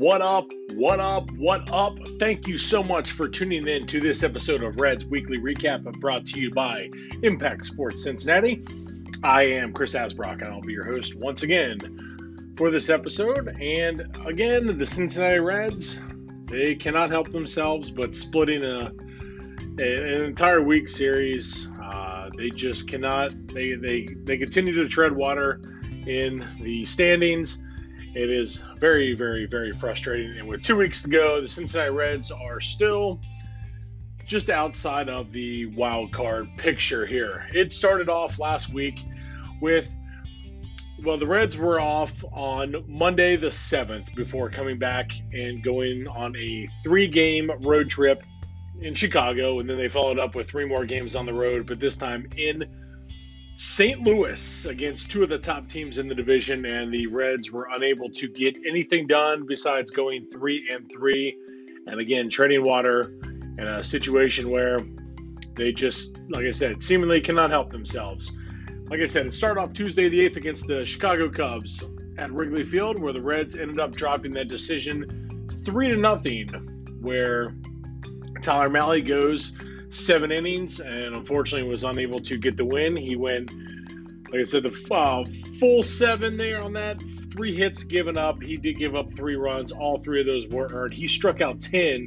What up? What up? What up? Thank you so much for tuning in to this episode of Reds Weekly Recap, brought to you by Impact Sports Cincinnati. I am Chris Asbrock, and I'll be your host once again for this episode. And again, the Cincinnati Reds, they cannot help themselves but splitting an entire week series. They just cannot. They continue to tread water in the standings. It is very, very, very frustrating. And with 2 weeks to go, the Cincinnati Reds are still just outside of the wild card picture here. It started off last week with, the Reds were off on Monday the 7th before coming back and going on a 3-game road trip in Chicago. And then they followed up with 3 more games on the road, but this time in St. Louis against 2 of the top teams in the division, and the Reds were unable to get anything done besides going 3-3, and again treading water in a situation where they just, like I said, seemingly cannot help themselves. Like I said, it started off Tuesday the 8th against the Chicago Cubs at Wrigley Field, where the Reds ended up dropping that decision 3-0, where Tyler Mahle goes 7 innings and unfortunately was unable to get the win. He went, like I said, the full 7 there on that. 3 hits given up. He did give up 3 runs. All 3 of those were earned. He struck out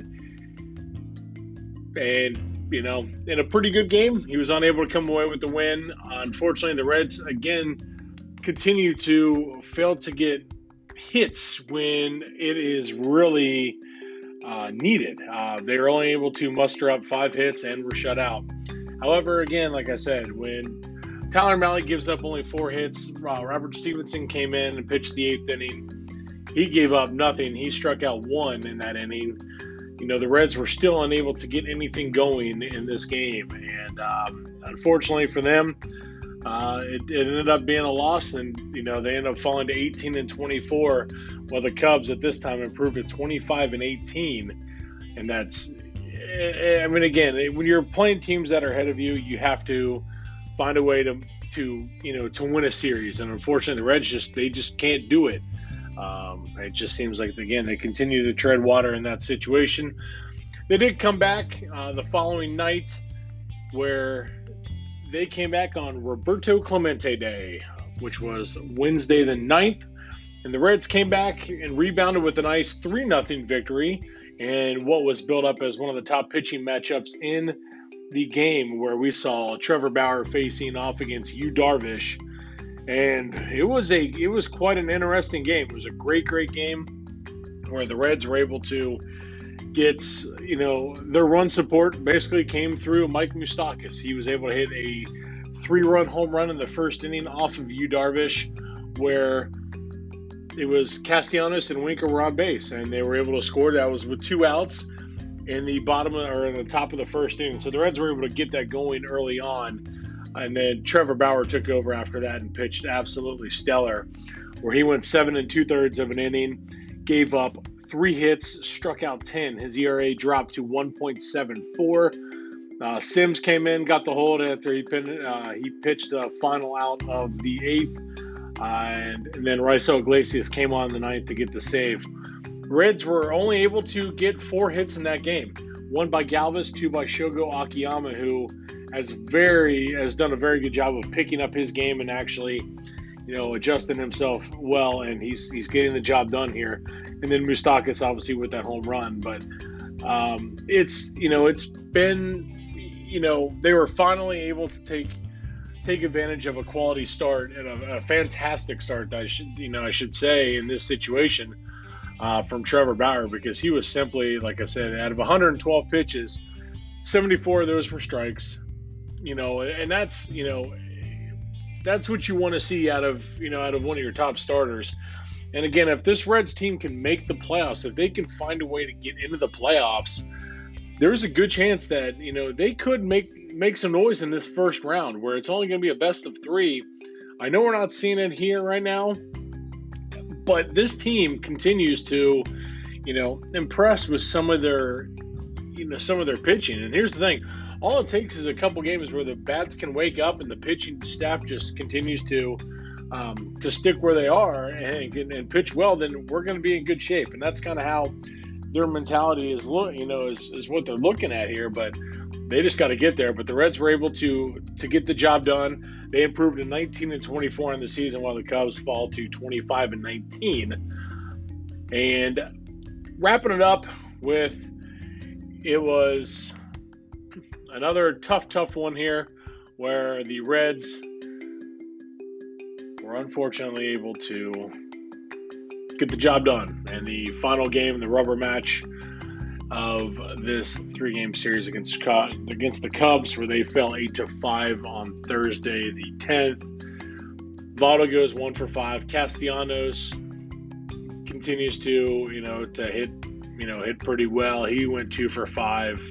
10. And, in a pretty good game, he was unable to come away with the win. Unfortunately, the Reds, again, continue to fail to get hits when it is really needed. They were only able to muster up 5 hits and were shut out. However, again, like I said, when Tyler Mahle gives up only 4 hits, Robert Stevenson came in and pitched the 8th inning. He gave up nothing. He struck out 1 in that inning. The Reds were still unable to get anything going in this game. And unfortunately for them, it ended up being a loss, and they ended up falling to 18-24, while the Cubs at this time improved to 25-18. And that's, again, when you're playing teams that are ahead of you, you have to find a way to win a series. And unfortunately, the Reds just can't do it. It just seems like, again, they continue to tread water in that situation. They did come back the following night, where they came back on Roberto Clemente Day, which was Wednesday the 9th, and the Reds came back and rebounded with a nice 3-0 victory and what was built up as one of the top pitching matchups in the game, where we saw Trevor Bauer facing off against Yu Darvish, and it was quite an interesting game. It was a great game where the Reds were able to get, their run support basically came through Mike Moustakas. He was able to hit a 3-run home run in the first inning off of Yu Darvish, where it was Castellanos and Winker were on base, and they were able to score. That was with 2 outs in the top of the first inning. So the Reds were able to get that going early on, and then Trevor Bauer took over after that and pitched absolutely stellar, where he went 7 2/3 of an inning, gave up 3 hits, struck out 10. His ERA dropped to 1.74. Sims came in, got the hold after he pitched a final out of the 8th. And then Raisel Iglesias came on the 9th to get the save. Reds were only able to get 4 hits in that game. 1 by Galvis, 2 by Shogo Akiyama, who has done a very good job of picking up his game and actually, adjusting himself well, and he's getting the job done here. And then Moustakas obviously with that home run, but it's been, they were finally able to take advantage of a quality start and a fantastic start, I should say, in this situation from Trevor Bauer, because he was simply, like I said, out of 112 pitches, 74 of those were strikes, and that's what you want to see out of one of your top starters. And again, if this Reds team can make the playoffs, if they can find a way to get into the playoffs, there's a good chance that, they could make some noise in this first round, where it's only going to be a best of 3. I know we're not seeing it here right now, but this team continues to, impress with some of their pitching. And here's the thing. All it takes is a couple games where the bats can wake up and the pitching staff just continues to to stick where they are and pitch well, then we're going to be in good shape. And that's kind of how their mentality is what they're looking at here. But they just got to get there. But the Reds were able to get the job done. They improved to 19-24 in the season, while the Cubs fall to 25-19. And wrapping it up with, it was another tough one here, where the Reds were unfortunately able to get the job done. And the final game, the rubber match of this 3-game series against the Cubs, where they fell 8-5 on Thursday the 10th. Votto goes 1 for 5. Castellanos continues to hit pretty well. He went 2 for 5.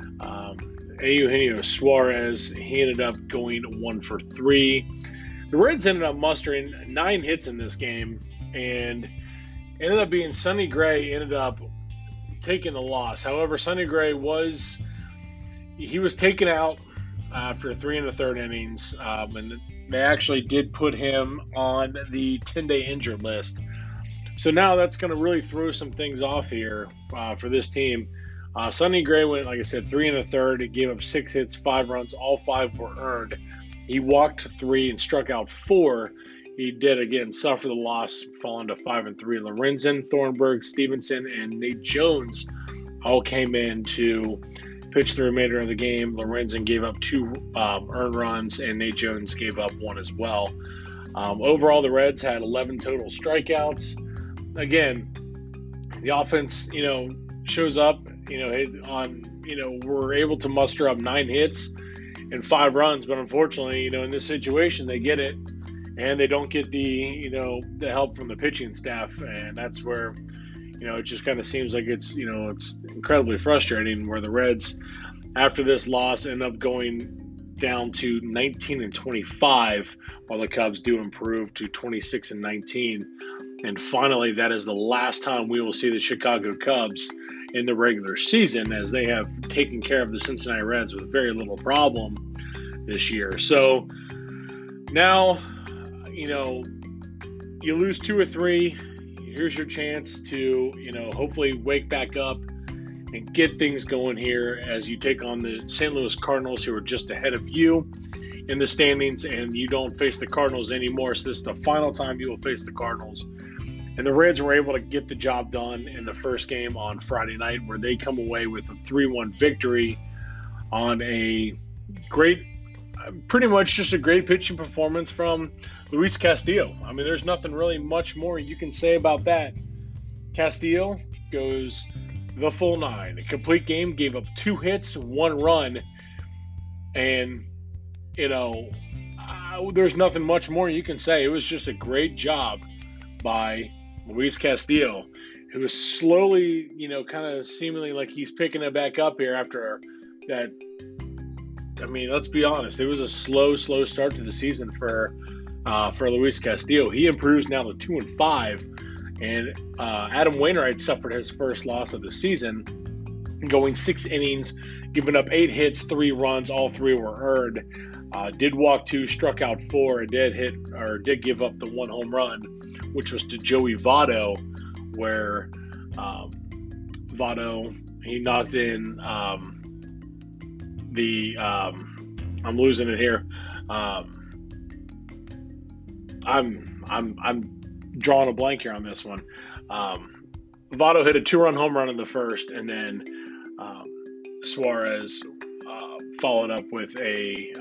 Eugenio Suarez, he ended up going 1 for 3. The Reds ended up mustering 9 hits in this game, and ended up being Sonny Gray ended up taking the loss. However, Sonny Gray was taken out after 3 1/3 innings, and they actually did put him on the 10-day injured list. So now that's going to really throw some things off here for this team. Sonny Gray went, like I said, 3 1/3. He gave up 6 hits, 5 runs. All 5 were earned. He walked 3 and struck out 4. He did, again, suffer the loss, falling to 5-3. Lorenzen, Thornburg, Stevenson, and Nate Jones all came in to pitch the remainder of the game. Lorenzen gave up 2 earned runs, and Nate Jones gave up 1 as well. Overall, the Reds had 11 total strikeouts. Again, the offense, shows up. We're able to muster up 9 hits and 5 runs, but unfortunately, in this situation, they get it, and they don't get the help from the pitching staff, and that's where, it just kind of seems like it's incredibly frustrating, where the Reds, after this loss, end up going down to 19-25, while the Cubs do improve to 26-19. And finally, that is the last time we will see the Chicago Cubs in the regular season, as they have taken care of the Cincinnati Reds with very little problem this year. So now, you lose 2 or 3. Here's your chance to, hopefully wake back up and get things going here as you take on the St. Louis Cardinals, who are just ahead of you in the standings, and you don't face the Cardinals anymore. So this is the final time you will face the Cardinals. And the Reds were able to get the job done in the first game on Friday night, where they come away with a 3-1 victory on a great, pretty much just a great pitching performance from Luis Castillo. I mean, there's nothing really much more you can say about that. Castillo goes the full 9. A complete game, gave up 2 hits, 1 run, and, there's nothing much more you can say. It was just a great job by Luis Castillo, who is slowly, kind of seemingly like he's picking it back up here after that. I mean, let's be honest. It was a slow start to the season for Luis Castillo. He improves now to 2-5, and Adam Wainwright suffered his first loss of the season, going 6 innings, giving up 8 hits, 3 runs. All 3 were earned. Did walk 2, struck out 4, and did give up the 1 home run, which was to Joey Votto, where Votto, he knocked in I'm losing it here. I'm drawing a blank here on this one. Votto hit a 2-run home run in the first, and then Suarez followed up with a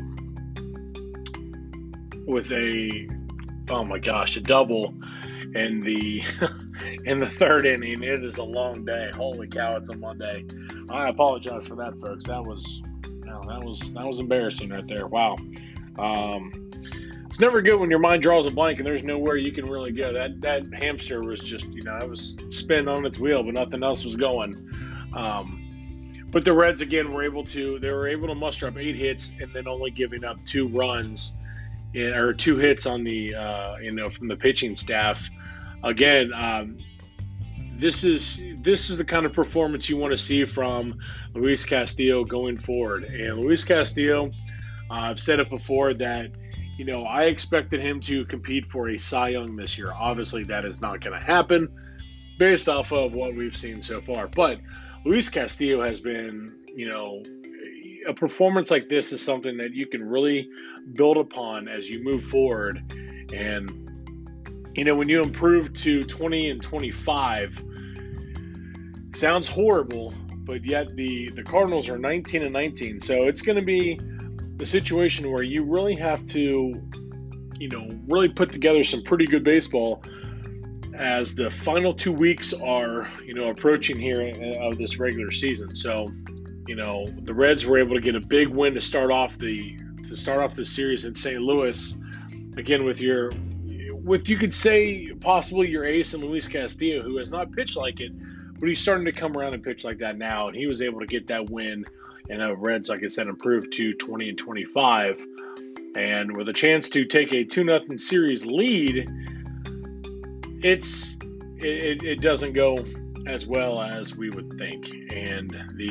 double in the in the 3rd inning. It is a long day. Holy cow, it's a Monday. I apologize for that, folks. That was embarrassing right there. Wow. It's never good when your mind draws a blank and there's nowhere you can really go. That hamster was just, it was spinning on its wheel, but nothing else was going. But the Reds, again, were able to muster up 8 hits and then only giving up 2 runs, or 2 hits on the, from the pitching staff. Again, this is the kind of performance you want to see from Luis Castillo going forward. And Luis Castillo, I've said it before that I expected him to compete for a Cy Young this year. Obviously, that is not going to happen based off of what we've seen so far. But Luis Castillo has been, a performance like this is something that you can really build upon as you move forward. And, when you improve to 20 and 25, sounds horrible, but yet the Cardinals are 19 and 19. So it's going to be the situation where you really have to, really put together some pretty good baseball as the final 2 weeks are, approaching here of this regular season. So, the Reds were able to get a big win to start off the series in St. Louis, again with you could say possibly your ace in Luis Castillo, who has not pitched like it, but he's starting to come around and pitch like that now, and he was able to get that win. And the Reds, like I said, improved to 20 and 25. And with a chance to take a 2-0 series lead, it doesn't go as well as we would think. And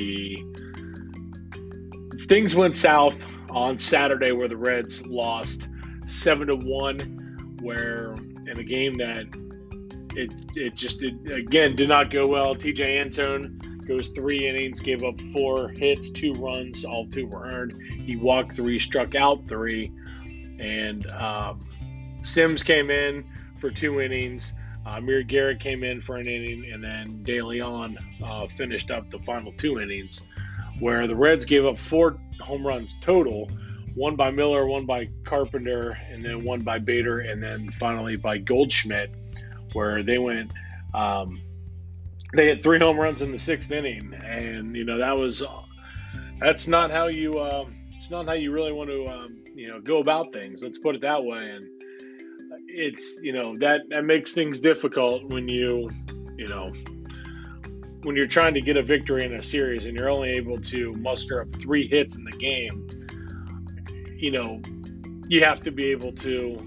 things went south on Saturday where the Reds lost 7-1, where in a game that it again did not go well. TJ Antone goes 3 innings, gave up 4 hits, 2 runs, all 2 were earned. He walked 3, struck out 3, and Sims came in for 2 innings. Amir Garrett came in for an inning, and then De Leon finished up the final 2 innings, where the Reds gave up 4 home runs total, 1 by Miller, 1 by Carpenter, and then 1 by Bader, and then finally by Goldschmidt, where they went they had 3 home runs in the 6th inning, and that's not how you it's not how you really want to go about things. Let's put it that way. And it's that makes things difficult when when you're trying to get a victory in a series and you're only able to muster up 3 hits in the game. You have to be able to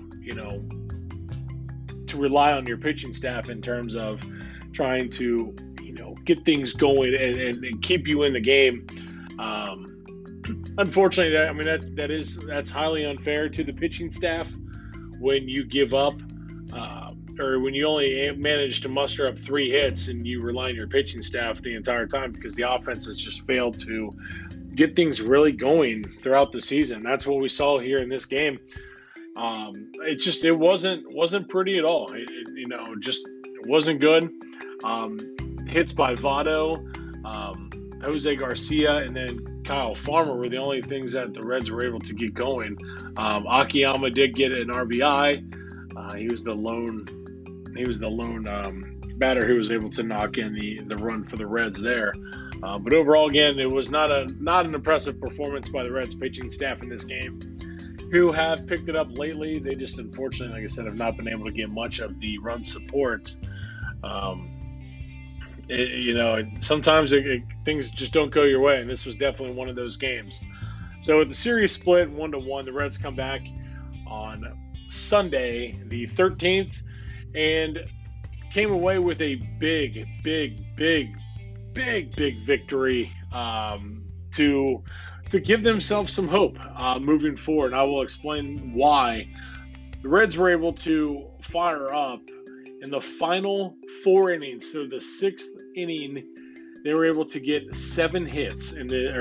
rely on your pitching staff in terms of trying to, get things going and keep you in the game. Unfortunately, that's highly unfair to the pitching staff when you give up or when you only manage to muster up 3 hits and you rely on your pitching staff the entire time because the offense has just failed to get things really going throughout the season. That's what we saw here in this game. It wasn't pretty at all. It wasn't good. Hits by Votto, Jose Garcia, and then Kyle Farmer were the only things that the Reds were able to get going. Akiyama did get an RBI. He was the lone batter who was able to knock in the run for the Reds there. But overall, again, it was not an impressive performance by the Reds pitching staff in this game, who have picked it up lately. They just, unfortunately, like I said, have not been able to get much of the run support. Sometimes things just don't go your way, and this was definitely one of those games. So with the series split 1-1, the Reds come back on Sunday, the 13th, and came away with a big victory to give themselves some hope moving forward. And I will explain why. The Reds were able to fire up in the final 4 innings. So the 6th inning, they were able to get 7 hits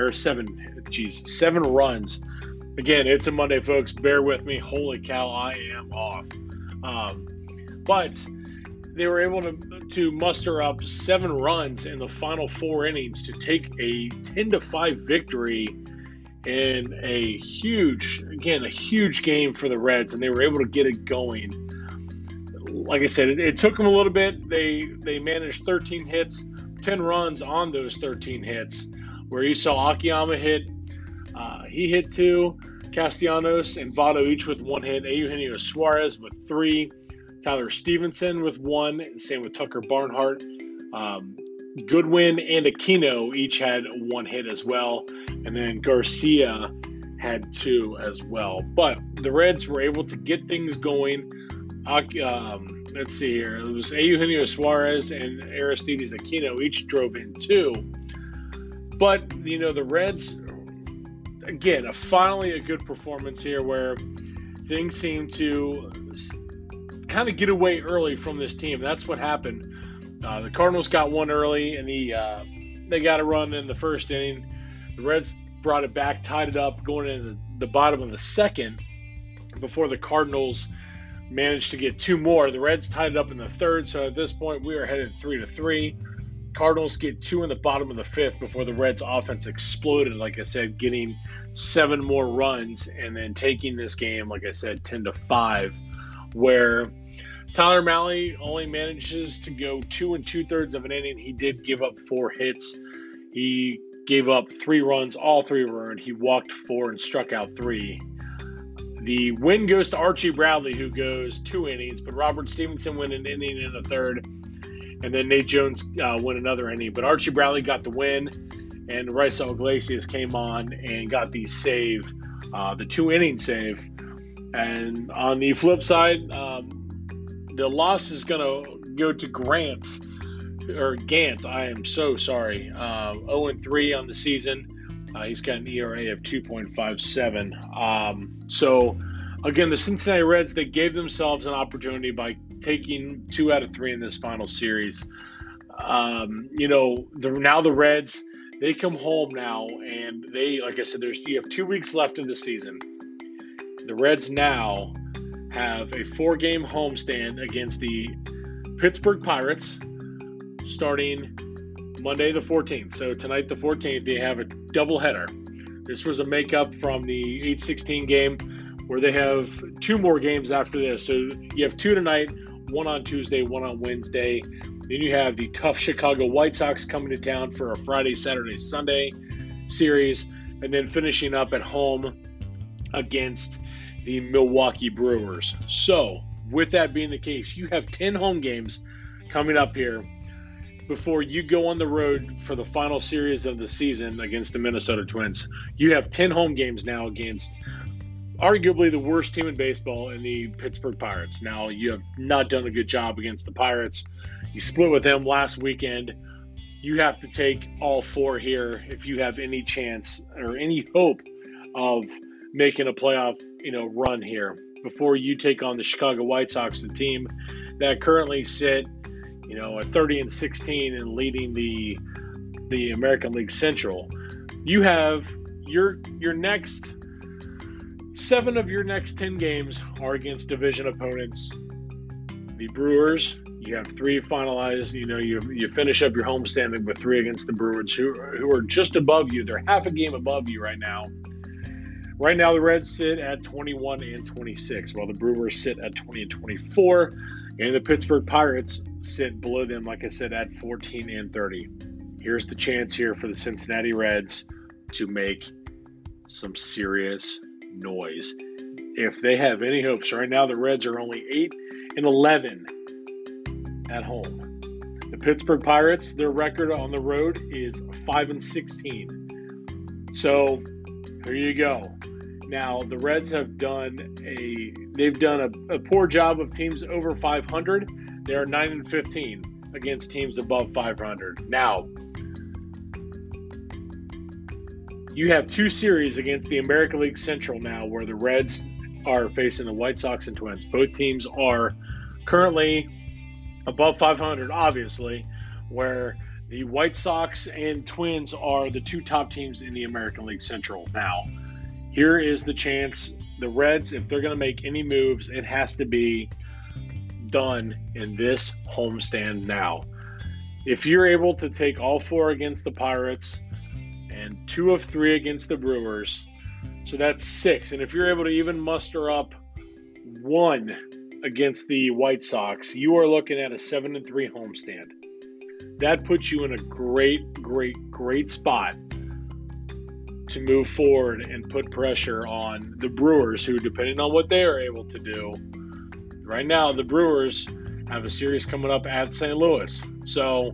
seven runs. Again, it's a Monday, folks. Bear with me. Holy cow, I am off. But they were able to muster up 7 runs in the final 4 innings to take a 10-5 victory in a huge game for the Reds, and they were able to get it going. Like I said, it took them a little bit. They managed 13 hits, 10 runs on those 13 hits, where you saw Akiyama hit. He hit 2, Castellanos and Votto each with 1 hit, Eugenio Suarez with 3, Tyler Stevenson with 1, same with Tucker Barnhart. Goodwin and Aquino each had 1 hit as well, and then Garcia had 2 as well. But the Reds were able to get things going. Let's see here. It was Eugenio Suarez and Aristides Aquino each drove in 2. But, the Reds, again, finally a good performance here where things seem to kind of get away early from this team. That's what happened. The Cardinals got one early, and they got a run in the first inning. The Reds brought it back, tied it up, going into the bottom of the second before the Cardinals managed to get two more. The Reds tied it up in the third, so at this point we are headed 3-3. Cardinals get two in the bottom of the fifth before the Reds' offense exploded, like I said, getting 7 more runs and then taking this game, like I said, 10-5, where Tyler Mahle only manages to go 2 2/3 of an inning. He did give up 4 hits. He gave up 3 runs, all 3 were earned. He walked 4 and struck out 3. The win goes to Archie Bradley, who goes 2 innings, but Robert Stevenson went an inning in the third, and then Nate Jones went another inning. But Archie Bradley got the win, and Raisel Iglesias came on and got the save, the 2-inning save. And on the flip side, the loss is going to go to Gant. I am so sorry. 0-3 on the season. He's got an ERA of 2.57. So, again, the Cincinnati Reds, they gave themselves an opportunity by taking 2 out of 3 in this final series. Now the Reds, they come home now, and they, like I said, you have 2 weeks left of the season. The Reds now have a 4-game homestand against the Pittsburgh Pirates starting Monday the 14th. So tonight the 14th, they have a doubleheader. This was a makeup from the 8-16 game where they have 2 more games after this. So you have 2 tonight, 1 on Tuesday, 1 on Wednesday. Then you have the tough Chicago White Sox coming to town for a Friday, Saturday, Sunday series, and then finishing up at home against the Milwaukee Brewers. So with that being the case, you have 10 home games coming up here before you go on the road for the final series of the season against the Minnesota Twins. You have 10 home games now against arguably the worst team in baseball in the Pittsburgh Pirates. Now, you have not done a good job against the Pirates. You split with them last weekend. You have to take all 4 here if you have any chance or any hope of making a playoff, run here before you take on the Chicago White Sox, the team that currently sit at 30-16 and leading the American League Central. You have your next 7 of your next 10 games are against division opponents. The Brewers, you have 3 finalized. You finish up your homestand with 3 against the Brewers, who are just above you. They're half a game above you right now. Right now, the Reds sit at 21-26, while the Brewers sit at 20-24. And the Pittsburgh Pirates sit below them, like I said, at 14-30. Here's the chance here for the Cincinnati Reds to make some serious noise. If they have any hopes, right now the Reds are only 8-11 at home. The Pittsburgh Pirates, their record on the road is 5-16. So there you go. Now, the Reds have done a poor job of teams over 500. They are 9-15 against teams above 500. Now, you have 2 series against the American League Central now where the Reds are facing the White Sox and Twins. Both teams are currently above 500, obviously, where the White Sox and Twins are the 2 top teams in the American League Central now. Here is the chance. The Reds, if they're going to make any moves, it has to be done in this homestand now. If you're able to take all 4 against the Pirates and 2 of 3 against the Brewers, so that's 6. And if you're able to even muster up 1 against the White Sox, you are looking at a 7-3 homestand. That puts you in a great spot to move forward and put pressure on the Brewers, who, depending on what they are able to do, right now the Brewers have a series coming up at St. Louis. So,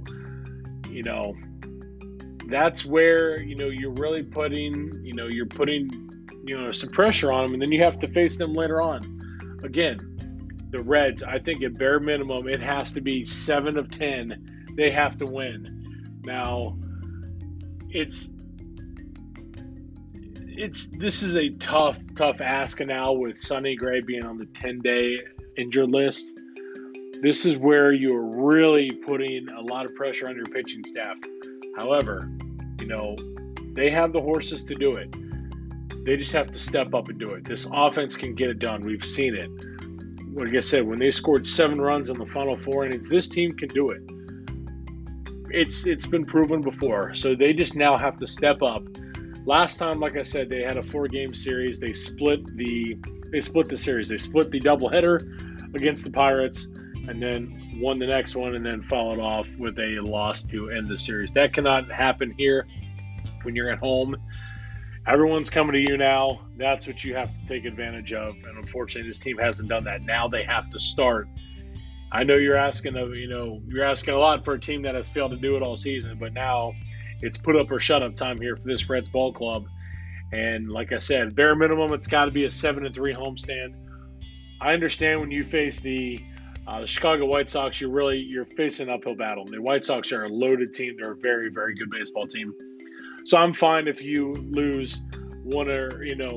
that's where, you're really putting some pressure on them, and then you have to face them later on. Again, the Reds, I think at bare minimum, it has to be 7 of 10. They have to win. Now, this is a tough ask now with Sonny Gray being on the 10-day injured list. This is where you're really putting a lot of pressure on your pitching staff. However, they have the horses to do it. They just have to step up and do it. This offense can get it done. We've seen it. Like I said, when they scored 7 runs in the final 4 innings, this team can do it. It's been proven before. So they just now have to step up. Last time, like I said, they had a 4-game series. They split the series. They split the doubleheader against the Pirates and then won the next one and then followed off with a loss to end the series. That cannot happen here when you're at home. Everyone's coming to you now. That's what you have to take advantage of. And unfortunately, this team hasn't done that. Now they have to start. I know you're asking a lot for a team that has failed to do it all season, but now it's put up or shut up time here for this Reds ball club. And like I said, bare minimum, it's got to be a 7-3 homestand. I understand when you face the Chicago White Sox, you're facing an uphill battle. The White Sox are a loaded team. They're a very, very good baseball team. So I'm fine if you lose one or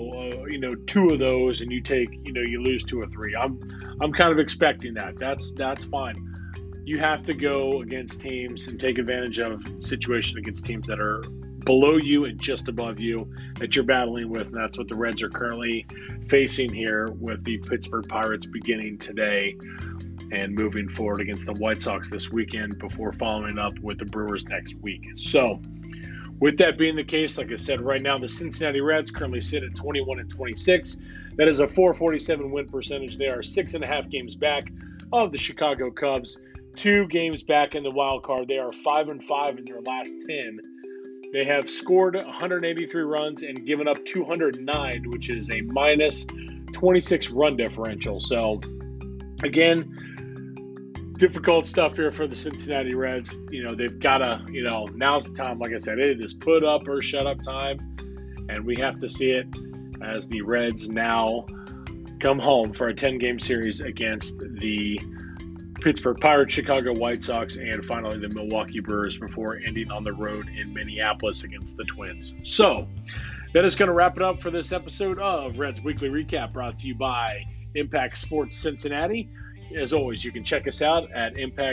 2 of those, and you lose 2 or 3. I'm kind of expecting that. That's fine. You have to go against teams and take advantage of situation against teams that are below you and just above you that you're battling with, and that's what the Reds are currently facing here with the Pittsburgh Pirates beginning today and moving forward against the White Sox this weekend before following up with the Brewers next week. So with that being the case, like I said, right now the Cincinnati Reds currently sit at 21-26. That is a .447 win percentage. They are 6.5 games back of the Chicago Cubs, 2 games back in the wild card. They are 5-5 in their last 10. They have scored 183 runs and given up 209, which is a minus 26 run differential. So, again, difficult stuff here for the Cincinnati Reds. They've got to, now's the time. Like I said, it is put up or shut up time, and we have to see it as the Reds now come home for a 10-game series against the Pittsburgh Pirates, Chicago White Sox, and finally the Milwaukee Brewers before ending on the road in Minneapolis against the Twins. So that is going to wrap it up for this episode of Reds Weekly Recap, brought to you by Impact Sports Cincinnati. As always, you can check us out at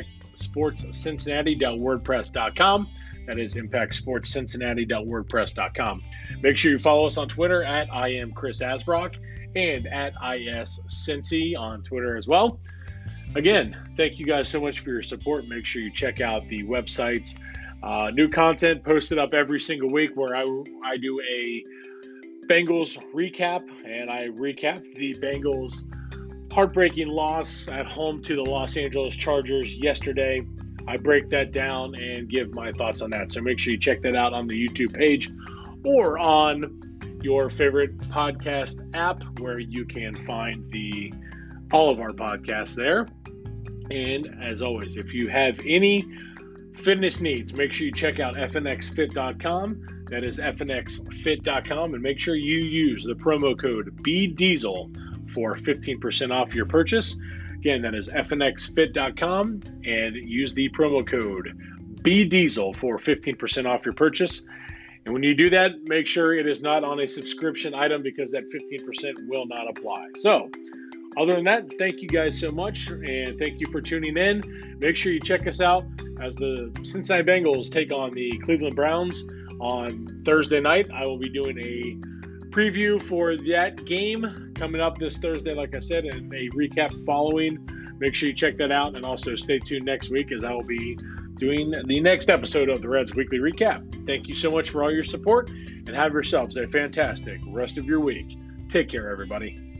impactsportscincinnati.wordpress.com. That is impactsportscincinnati.wordpress.com. Make sure you follow us on Twitter at I am Chris Asbrock and at ISCincy on Twitter as well. Again, thank you guys so much for your support. Make sure you check out the website. New content posted up every single week where I do a Bengals recap, and I recap the Bengals' heartbreaking loss at home to the Los Angeles Chargers yesterday. I break that down and give my thoughts on that. So make sure you check that out on the YouTube page or on your favorite podcast app where you can find all of our podcasts there. And as always, if you have any fitness needs, make sure you check out fnxfit.com. That is fnxfit.com, and make sure you use the promo code BDiesel for 15% off your purchase. Again, that is fnxfit.com, and use the promo code BDiesel for 15% off your purchase. And when you do that, make sure it is not on a subscription item because that 15% will not apply. So, other than that, thank you guys so much, and thank you for tuning in. Make sure you check us out as the Cincinnati Bengals take on the Cleveland Browns on Thursday night. I will be doing a preview for that game coming up this Thursday, like I said, and a recap following. Make sure you check that out, and also stay tuned next week as I will be doing the next episode of the Reds Weekly Recap. Thank you so much for all your support, and have yourselves a fantastic rest of your week. Take care, everybody.